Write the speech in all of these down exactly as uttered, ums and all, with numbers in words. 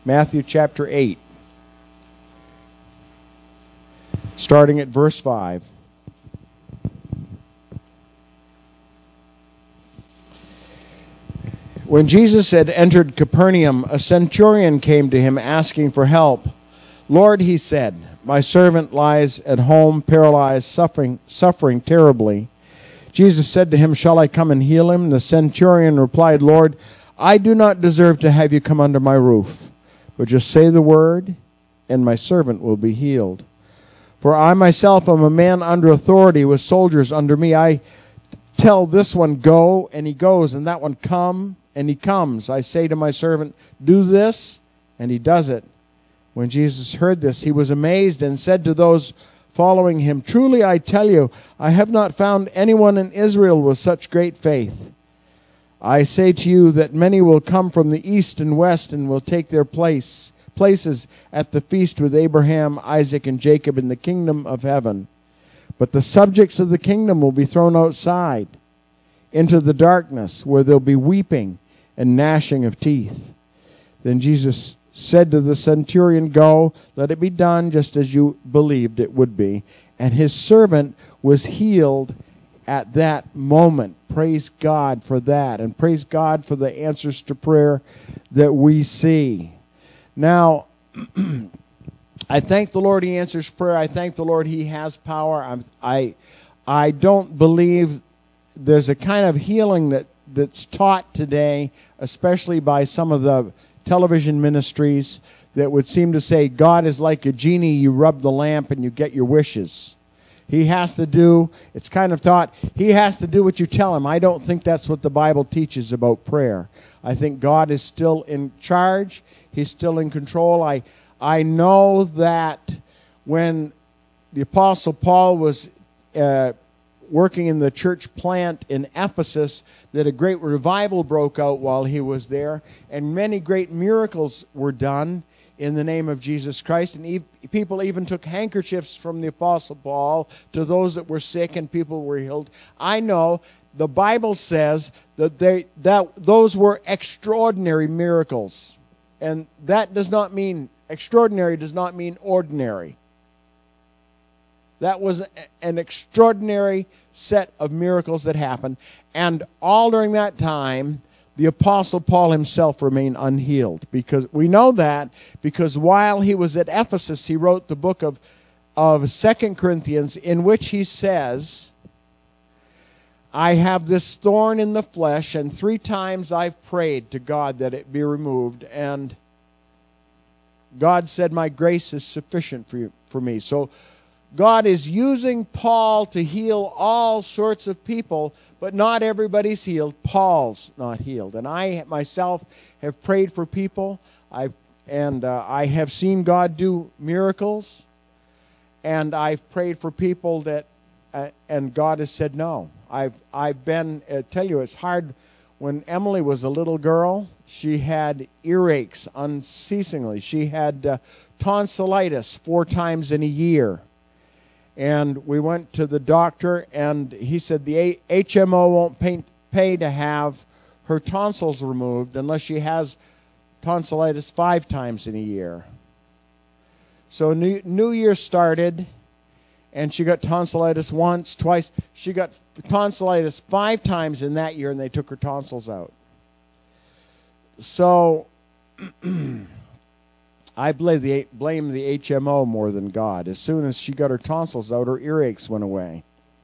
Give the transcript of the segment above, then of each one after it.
Matthew chapter eight, starting at verse five. When Jesus had entered Capernaum, a centurion came to him asking for help. "Lord," he said, "my servant lies at home, paralyzed, suffering, suffering terribly." Jesus said to him, "Shall I come and heal him?" The centurion replied, "Lord, I do not deserve to have you come under my roof, but just say the word, and my servant will be healed. For I myself am a man under authority with soldiers under me. I tell this one, 'Go,' and he goes, and that one, 'Come,' and he comes. I say to my servant, 'Do this,' and he does it." When Jesus heard this, he was amazed and said to those following him, "Truly I tell you, I have not found anyone in Israel with such great faith. I say to you that many will come from the east and west and will take their place places at the feast with Abraham, Isaac, and Jacob in the kingdom of heaven. But the subjects of the kingdom will be thrown outside into the darkness, where there'll be weeping and gnashing of teeth." Then Jesus said to the centurion, "Go, let it be done just as you believed it would be." And his servant was healed at that moment. Praise God for that. And praise God for the answers to prayer that we see. Now, I thank the Lord he answers prayer. I thank the Lord he has power. I'm, I I don't believe there's a kind of healing that, that's taught today, especially by some of the television ministries, that would seem to say God is like a genie. You rub the lamp and you get your wishes. He has to do, it's kind of taught, he has to do what you tell him. I don't think that's what the Bible teaches about prayer. I think God is still in charge. He's still in control. I I know that when the Apostle Paul was uh, working in the church plant in Ephesus, that a great revival broke out while he was there, and many great miracles were done in the name of Jesus Christ. And e- people even took handkerchiefs from the Apostle Paul to those that were sick, and people were healed. I know the Bible says that they that those were extraordinary miracles. And that does not mean, extraordinary does not mean ordinary. That was an extraordinary set of miracles that happened. And all during that time, the Apostle Paul himself remained unhealed. Because we know that because while he was at Ephesus, he wrote the book of, of Second Corinthians, in which he says, "I have this thorn in the flesh, and three times I've prayed to God that it be removed, and God said, my grace is sufficient for you, for me." So God is using Paul to heal all sorts of people, but not everybody's healed. Paul's not healed. And I myself have prayed for people, I've and uh, I have seen God do miracles, and I've prayed for people that, uh, and God has said no. I've I've been, I tell you, it's hard. When Emily was a little girl, she had earaches unceasingly. She had uh, tonsillitis four times in a year. And we went to the doctor, and he said the H M O won't pay, pay to have her tonsils removed unless she has tonsillitis five times in a year. So New, New Year started, and she got tonsillitis once, twice. She got tonsillitis five times in that year, and they took her tonsils out. So I blame the, blame the H M O more than God. As soon as she got her tonsils out, her earaches went away.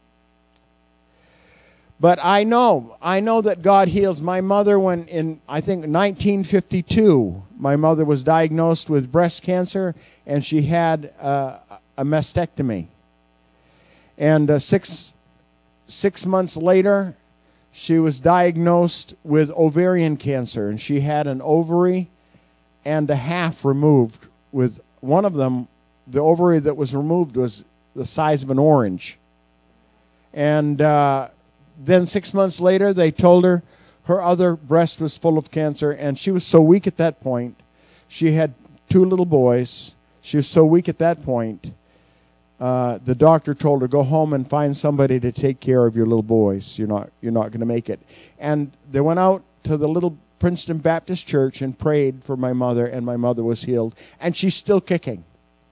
But I know, I know that God heals. My mother, when in, I think, nineteen fifty-two, my mother was diagnosed with breast cancer, and she had uh, a mastectomy. And uh, six six months later, she was diagnosed with ovarian cancer, and she had an ovary and a half removed. With one of them, the ovary that was removed was the size of an orange. And uh, then six months later, they told her her other breast was full of cancer, and she was so weak at that point. She had two little boys. She was so weak at that point. Uh, the doctor told her, "Go home and find somebody to take care of your little boys. You're not, you're not going to make it." And they went out to the little Princeton Baptist Church and prayed for my mother, and my mother was healed. And she's still kicking.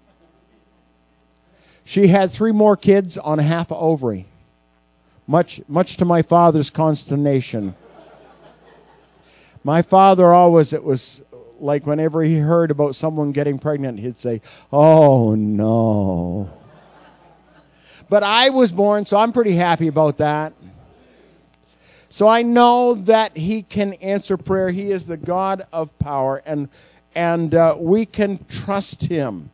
She had three more kids on a half ovary, much, much to my father's consternation. My father always, it was like whenever he heard about someone getting pregnant, he'd say, "Oh, no." But I was born, so I'm pretty happy about that. So I know that he can answer prayer. He is the God of power, and, and uh, we can trust him.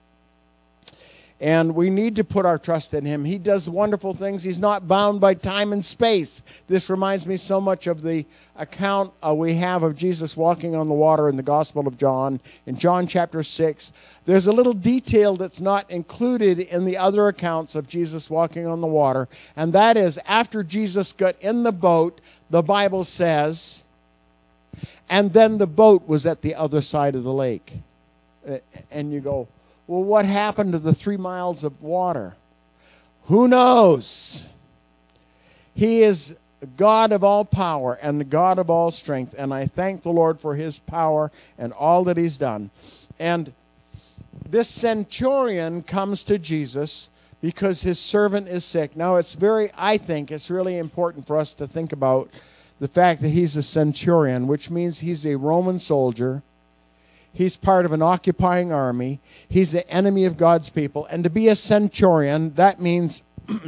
And we need to put our trust in him. He does wonderful things. He's not bound by time and space. This reminds me so much of the account uh, we have of Jesus walking on the water in the Gospel of John, in John chapter six. There's a little detail that's not included in the other accounts of Jesus walking on the water, and that is after Jesus got in the boat, the Bible says, and then the boat was at the other side of the lake. And you go, well, what happened to the three miles of water? Who knows? He is God of all power and the God of all strength, and I thank the Lord for his power and all that he's done. And this centurion comes to Jesus because his servant is sick. Now, it's very, I think it's really important for us to think about the fact that he's a centurion, which means he's a Roman soldier. He's part of an occupying army. He's the enemy of God's people. And to be a centurion, that means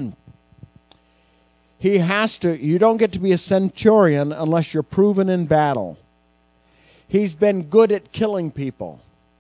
he has to, you don't get to be a centurion unless you're proven in battle. He's been good at killing people.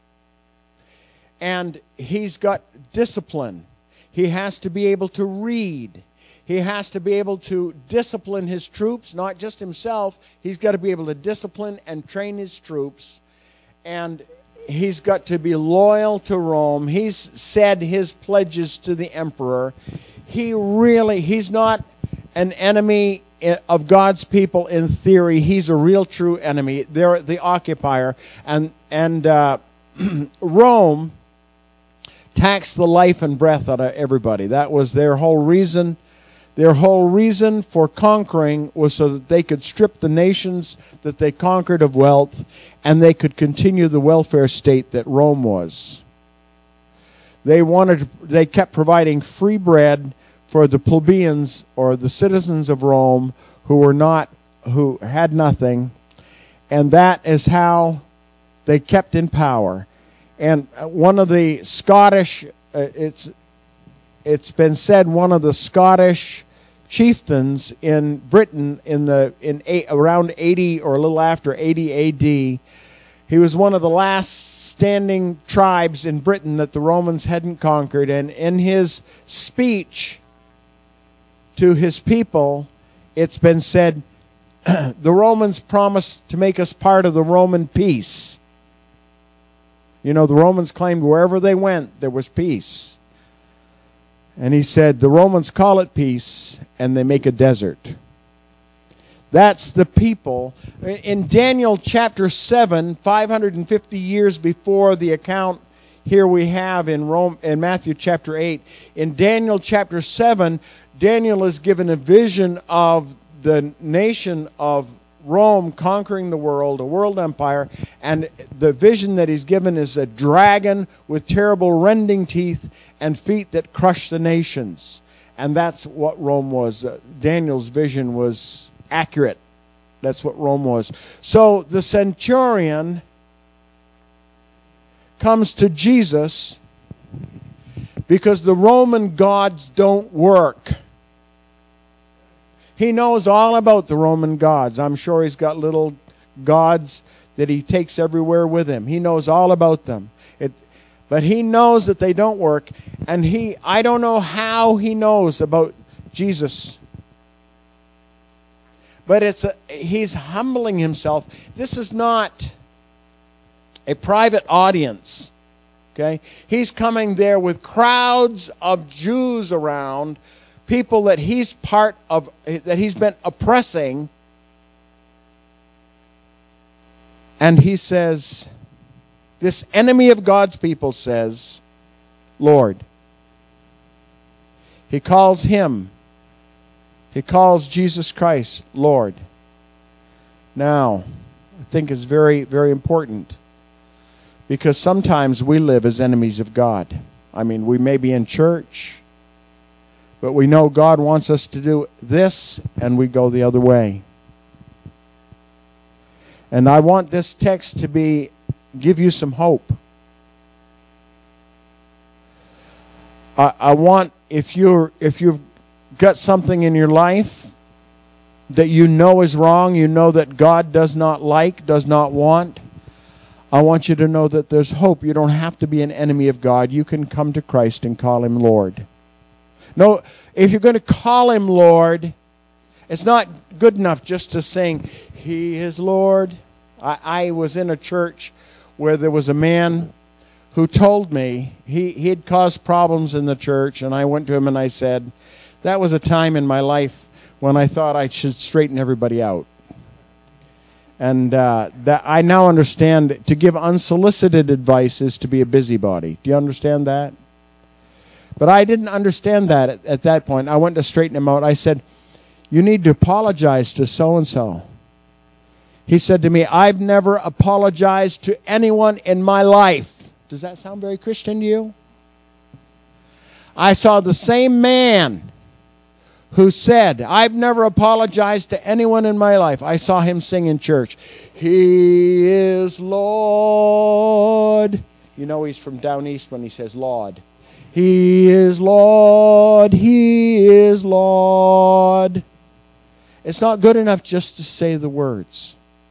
And he's got discipline. He has to be able to read. He has to be able to discipline his troops, not just himself. He's got to be able to discipline and train his troops. And he's got to be loyal to Rome. He's said his pledges to the emperor. He really, he's not an enemy of God's people in theory. He's a real true enemy. They're the occupier. And, and uh, Rome taxed the life and breath out of everybody. That was their whole reason. Their whole reason for conquering was so that they could strip the nations that they conquered of wealth, and they could continue the welfare state that Rome was. They wanted, they kept providing free bread for the plebeians or the citizens of Rome who were not, who had nothing, and that is how they kept in power. And one of the Scottish, uh, it's it's been said, one of the Scottish chieftains in Britain in the in eight, around eighty or a little after eighty A D, he was one of the last standing tribes in Britain that the Romans hadn't conquered, and in his speech to his people, it's been said, the Romans promised to make us part of the Roman peace. You know, the Romans claimed wherever they went, there was peace. And he said, the Romans call it peace, and they make a desert. That's the people. In Daniel chapter seven, five hundred fifty years before the account here we have in Rome, in Matthew chapter eight, in Daniel chapter seven, Daniel is given a vision of the nation of Rome conquering the world, a world empire, and the vision that he's given is a dragon with terrible rending teeth and feet that crush the nations. And that's what Rome was. Uh, Daniel's vision was accurate. That's what Rome was. So the centurion comes to Jesus because the Roman gods don't work. He knows all about the Roman gods. I'm sure he's got little gods that he takes everywhere with him. He knows all about them. It, but he knows that they don't work. And he, I don't know how he knows about Jesus. But it's a, he's humbling himself. This is not a private audience. Okay? He's coming there with crowds of Jews around, people that he's part of, that he's been oppressing. And he says, this enemy of God's people says, Lord. He calls him, he calls Jesus Christ Lord. Now, I think is very, very important. Because sometimes we live as enemies of God. I mean, we may be in church, but we know God wants us to do this, and we go the other way. And I want this text to be, give you some hope. I, I want, if you're, if you've got something in your life that you know is wrong, you know that God does not like, does not want, I want you to know that there's hope. You don't have to be an enemy of God. You can come to Christ and call Him Lord. No, if you're going to call Him Lord, it's not good enough just to sing, He is Lord. I, I was in a church where there was a man who told me he, he had caused problems in the church, and I went to him and I said, that was a time in my life when I thought I should straighten everybody out. And uh, that I now understand to give unsolicited advice is to be a busybody. Do you understand that? But I didn't understand that at, at that point. I went to straighten him out. I said, you need to apologize to so-and-so. He said to me, I've never apologized to anyone in my life. Does that sound very Christian to you? I saw the same man who said, I've never apologized to anyone in my life. I saw him sing in church, He is Lord. You know he's from down east when he says Lord. He is Lord, He is Lord. It's not good enough just to say the words.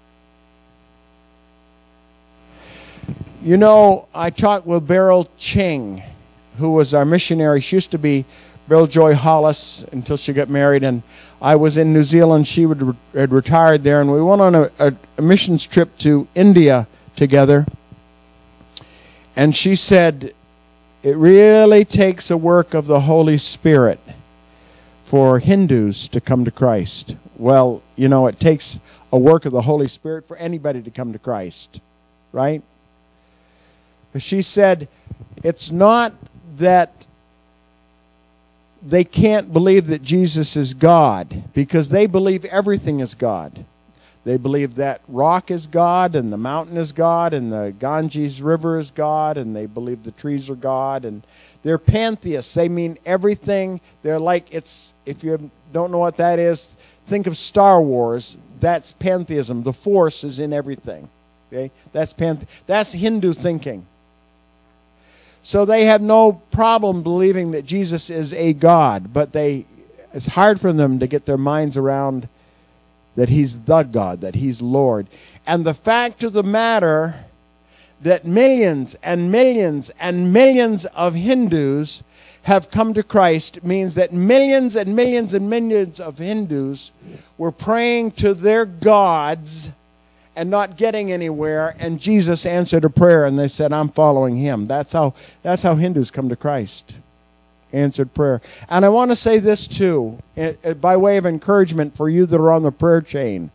You know, I talked with Beryl Ching, who was our missionary. She used to be Beryl Joy Hollis until she got married, and I was in New Zealand. She would, had retired there, and we went on a, a, a missions trip to India together. And she said, it really takes a work of the Holy Spirit for Hindus to come to Christ. Well, you know, it takes a work of the Holy Spirit for anybody to come to Christ, right? But she said, it's not that they can't believe that Jesus is God, because they believe everything is God. They believe that rock is God, and the mountain is God, and the Ganges River is God, and they believe the trees are God, and they're pantheists. They mean everything. They're like, it's, if you don't know what that is, think of Star Wars. That's pantheism. The Force is in everything. Okay? That's panthe- That's Hindu thinking. So they have no problem believing that Jesus is a God, but they it's hard for them to get their minds around that He's the God, that He's Lord. And the fact of the matter that millions and millions and millions of Hindus have come to Christ means that millions and millions and millions of Hindus were praying to their gods and not getting anywhere, and Jesus answered a prayer, and they said, I'm following Him. That's how, that's how Hindus come to Christ. Answered prayer. And I want to say this too, by way of encouragement for you that are on the prayer chain.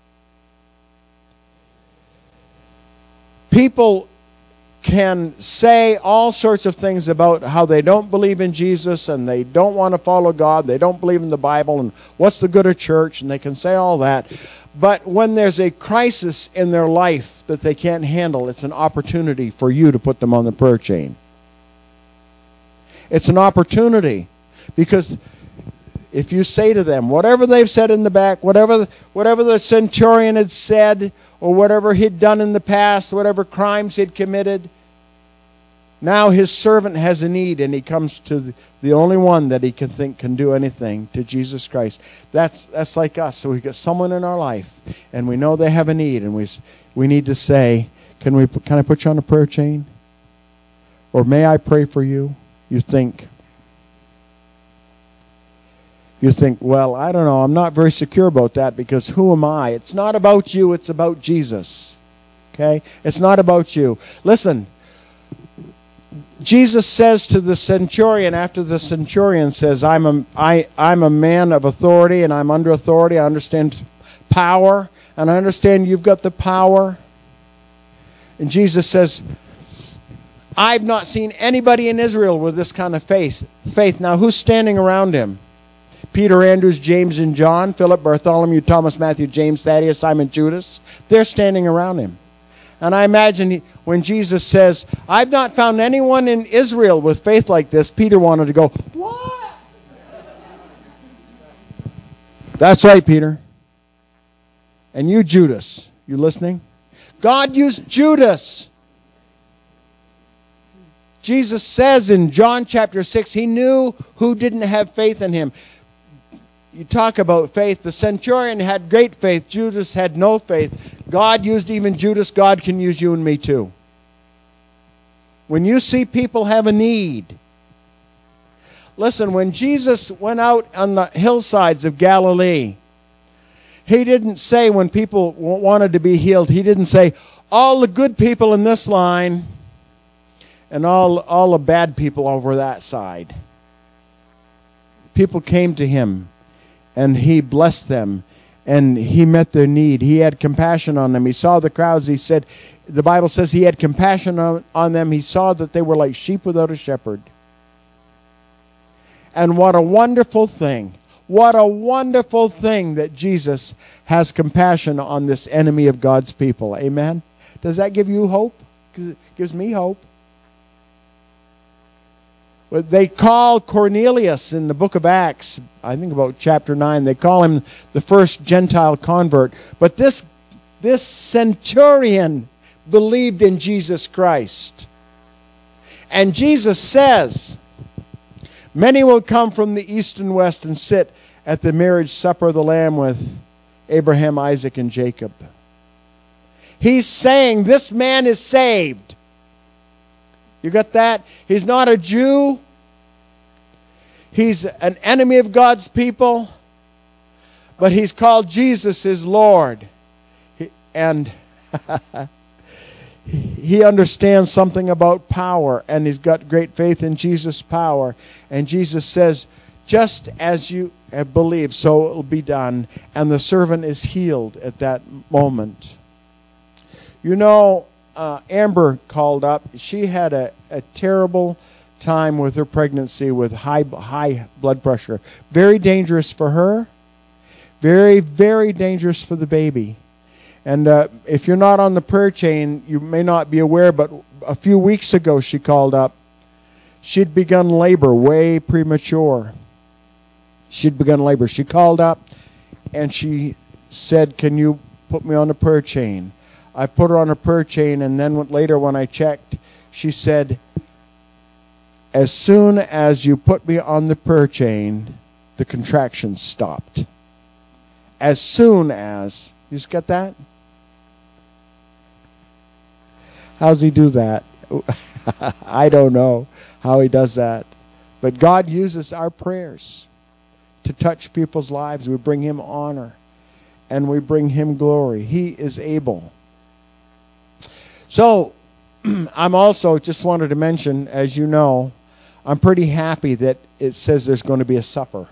People can say all sorts of things about how they don't believe in Jesus, and they don't want to follow God, they don't believe in the Bible, and what's the good of church, and they can say all that. But when there's a crisis in their life that they can't handle, it's an opportunity for you to put them on the prayer chain. It's an opportunity, because if you say to them, whatever they've said in the back, whatever, whatever the centurion had said, or whatever he'd done in the past, whatever crimes he'd committed, now his servant has a need, and he comes to the, the only one that he can think can do anything, to Jesus Christ. That's that's like us. So we've got someone in our life, and we know they have a need, and we we need to say, can we can I put you on a prayer chain? Or may I pray for you? You think, you think, well, I don't know, I'm not very secure about that, because who am I? It's not about you, it's about Jesus. Okay? It's not about you. Listen, Jesus says to the centurion, after the centurion says, I'm a, I, I'm a man of authority, and I'm under authority, I understand power, and I understand you've got the power. And Jesus says, I've not seen anybody in Israel with this kind of faith. Faith. Now, who's standing around him? Peter, Andrews, James, and John, Philip, Bartholomew, Thomas, Matthew, James, Thaddeus, Simon, Judas. They're standing around him. And I imagine he, when Jesus says, I've not found anyone in Israel with faith like this, Peter wanted to go, what? That's right, Peter. And you, Judas, you listening? God used Judas. Jesus says in John chapter six, he knew who didn't have faith in him. You talk about faith. The centurion had great faith. Judas had no faith. God used even Judas. God can use you and me too. When you see people have a need. Listen, when Jesus went out on the hillsides of Galilee, he didn't say when people wanted to be healed, he didn't say, all the good people in this line and all, all the bad people over that side. People came to him. And he blessed them, and he met their need. He had compassion on them. He saw the crowds. He said, the Bible says he had compassion on, on them. He saw that they were like sheep without a shepherd. And what a wonderful thing. What a wonderful thing that Jesus has compassion on this enemy of God's people. Amen? Does that give you hope? Because it gives me hope. They call Cornelius in the book of Acts, I think about chapter nine, they call him the first Gentile convert. But this, this centurion believed in Jesus Christ. And Jesus says, many will come from the east and west and sit at the marriage supper of the Lamb with Abraham, Isaac, and Jacob. He's saying this man is saved. You got that? He's not a Jew. He's an enemy of God's people. But he's called Jesus his Lord. And he understands something about power. And he's got great faith in Jesus' power. And Jesus says, just as you have believed, so it will be done. And the servant is healed at that moment. You know, Uh, Amber called up. She had a, a terrible time with her pregnancy with high high blood pressure. Very dangerous for her. Very, very dangerous for the baby. And uh, if you're not on the prayer chain, you may not be aware, but a few weeks ago she called up. She'd begun labor way premature. She'd begun labor. She called up and she said, can you put me on the prayer chain? I put her on a prayer chain, and then later when I checked, she said, as soon as you put me on the prayer chain, the contractions stopped. As soon as. You just get that? How's he do that? I don't know how he does that. But God uses our prayers to touch people's lives. We bring him honor, and we bring him glory. He is able. So, I'm also, just wanted to mention, as you know, I'm pretty happy that it says there's going to be a supper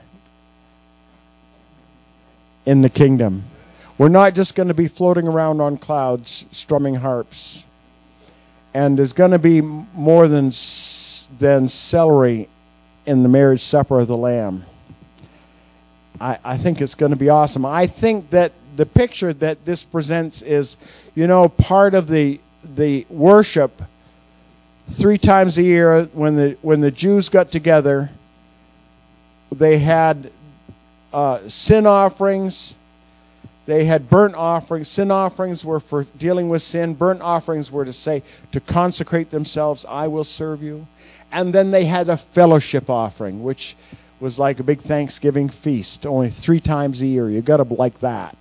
in the kingdom. We're not just going to be floating around on clouds, strumming harps. And there's going to be more than, than celery in the marriage supper of the Lamb. I, I think it's going to be awesome. I think that the picture that this presents is, you know, part of the the worship three times a year when the when the Jews got together. They had uh, sin offerings. They had burnt offerings. Sin offerings were for dealing with sin. Burnt offerings were to say, to consecrate themselves, I will serve you. And then they had a fellowship offering, which was like a big Thanksgiving feast, only three times a year. You got to like that.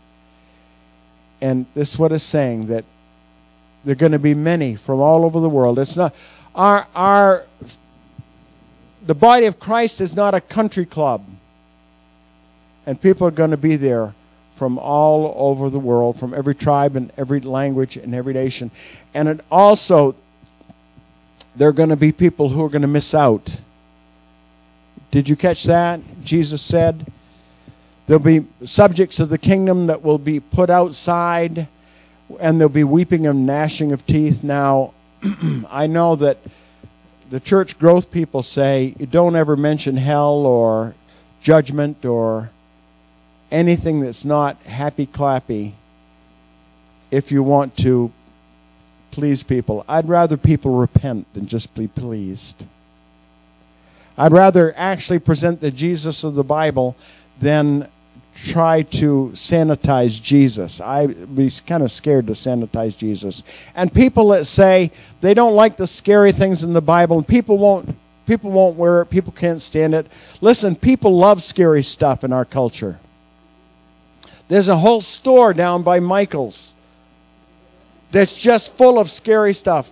And this is what it's saying, that there are going to be many from all over the world. It's not our our the body of Christ is not a country club. And people are going to be there from all over the world, from every tribe and every language and every nation. And it also, there are going to be people who are going to miss out. Did you catch that? Jesus said there'll be subjects of the kingdom that will be put outside, and there'll be weeping and gnashing of teeth. Now, I know that the church growth people say, you don't ever mention hell or judgment or anything that's not happy-clappy if you want to please people. I'd rather people repent than just be pleased. I'd rather actually present the Jesus of the Bible than try to sanitize Jesus. I'd be kind of scared to sanitize Jesus. And people that say they don't like the scary things in the Bible, and people won't people won't wear it, people can't stand it. Listen, people love scary stuff in our culture. There's a whole store down by Michael's that's just full of scary stuff.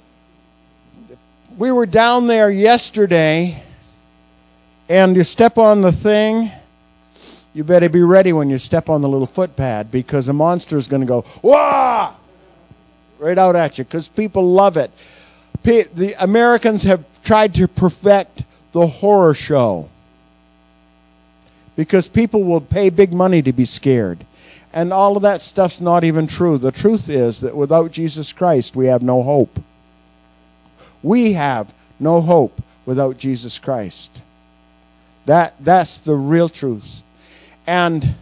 We were down there yesterday, and you step on the thing, you better be ready when you step on the little footpad, because a monster is going to go, wah! Right out at you, because people love it. The Americans have tried to perfect the horror show, because people will pay big money to be scared. And all of that stuff's not even true. The truth is that without Jesus Christ, we have no hope. We have no hope without Jesus Christ. That, that's the real truth. And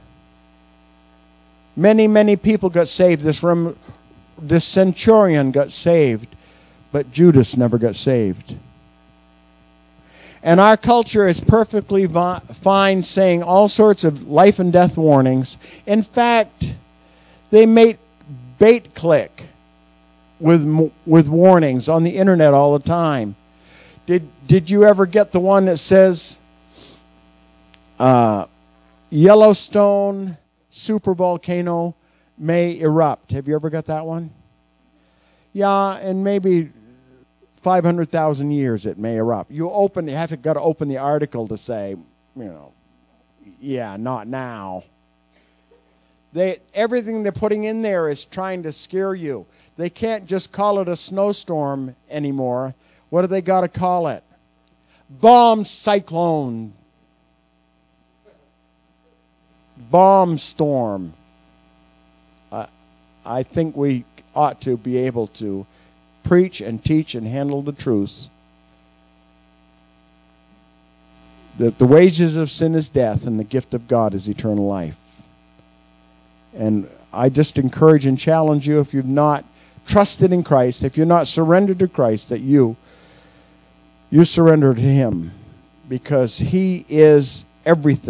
many, many people got saved. This, this centurion got saved, but Judas never got saved. And our culture is perfectly vi- fine saying all sorts of life and death warnings. In fact, they make bait click with with warnings on the internet all the time. Did did you ever get the one that says uh, Yellowstone supervolcano may erupt? Have you ever got that one? Yeah, and maybe five hundred thousand years it may erupt. You open, you have to got to open the article to say, you know, yeah, not now. They everything they're putting in there is trying to scare you. They can't just call it a snowstorm anymore. What do they got to call it? Bomb cyclone. Bomb storm. Uh, I think we ought to be able to preach and teach and handle the truth that the wages of sin is death and the gift of God is eternal life. And I just encourage and challenge you, if you've not trusted in Christ, if you're not surrendered to Christ, that you you surrender to Him, because He is everything.